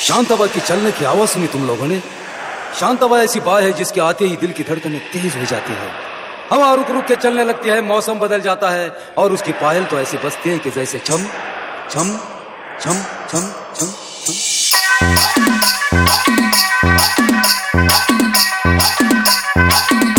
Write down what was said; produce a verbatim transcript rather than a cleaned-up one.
शांत हवा की चलने की आवाज सुनी तुम लोगों ने? शांत हवा ऐसी बात है जिसके आते ही दिल की धड़कनें तेज हो जाती है, हवा रुक रुक के चलने लगती है, मौसम बदल जाता है और उसकी पायल तो ऐसे बजती है कि जैसे छम छम छम छम छम छम।